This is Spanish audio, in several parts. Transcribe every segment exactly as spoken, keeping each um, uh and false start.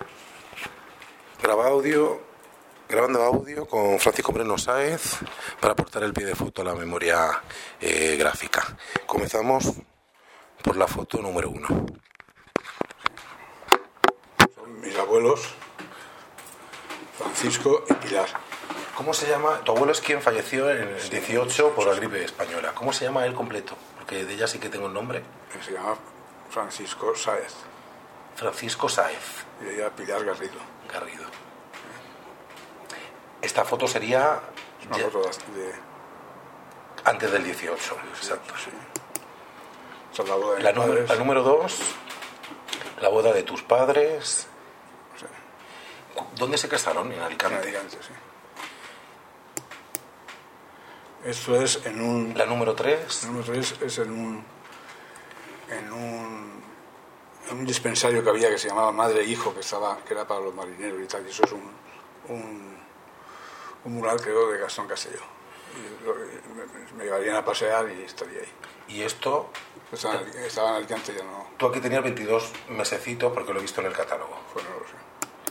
Graba audio, grabando audio con Francisco Moreno Sáez para aportar el pie de foto a la memoria eh, gráfica. Comenzamos por la foto número uno. Son mis abuelos, Francisco y Pilar. ¿Cómo se llama? Tu abuelo es quien falleció en el dieciocho por la gripe española. ¿Cómo se llama él completo? Porque de ella sí que tengo el nombre. Se llama Francisco Sáez. Francisco Sáez. Y ella Pilar Garrido. Garrido. Esta foto sería Una ya, foto de... antes del dieciocho, exacto. Sí. Esa es la boda de La, mis número, padres. la número dos, la boda de tus padres. Sí. ¿Dónde se casaron? En Alicante. En Alicante, sí. Esto es en un... La número tres. El número tres es en un... En un... En un dispensario que había que se llamaba Madre e Hijo, que estaba que era para los marineros y tal. Y eso es un... Un, un mural, creo, de Gastón Castelló. Y lo- me, me llevarían a pasear y estaría ahí. Y esto, Estaba en, Ali- estaba en Alicante, ya no... tú aquí tenías veintidós mesecitos porque lo he visto en el catálogo. Pues no lo sé.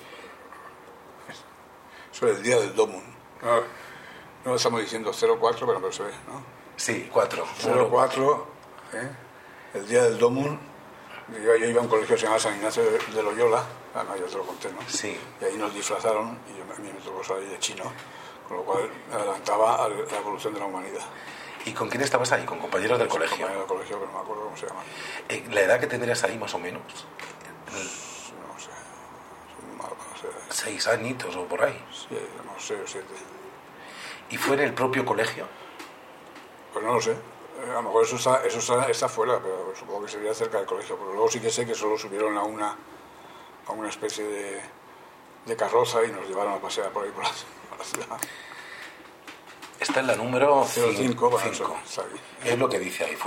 Eso es el día del Domun. No, no estamos diciendo cero cuatro, pero no se ve, ¿no? Sí, cuatro. cero cuatro, ¿eh? El día del Domun. Yo, yo iba a un colegio que se llama San Ignacio de, de Loyola, además ya te lo conté, ¿no? Sí. Y ahí nos disfrazaron y yo, a mí me tocó salir de chino, con lo cual me adelantaba a la evolución de la humanidad. ¿Y con quién estabas ahí? ¿Con compañeros del colegio? Compañero del colegio, pero no me acuerdo cómo se llama. Eh, ¿La edad que tendrías ahí más o menos? No sé. No, no sé. Seis añitos o por ahí. Sí, no sé, siete. ¿Y fue en el propio colegio? Pues no lo sé. Eh, A lo mejor eso está, eso está, está fuera, pero supongo que sería cerca del colegio. Pero luego sí que sé que solo subieron a una, a una especie de, de carroza y nos llevaron a pasear por ahí por la, por la ciudad. Esta es la número cero cinco, bueno, cinco. eso está ahí. Es lo que dice ahí.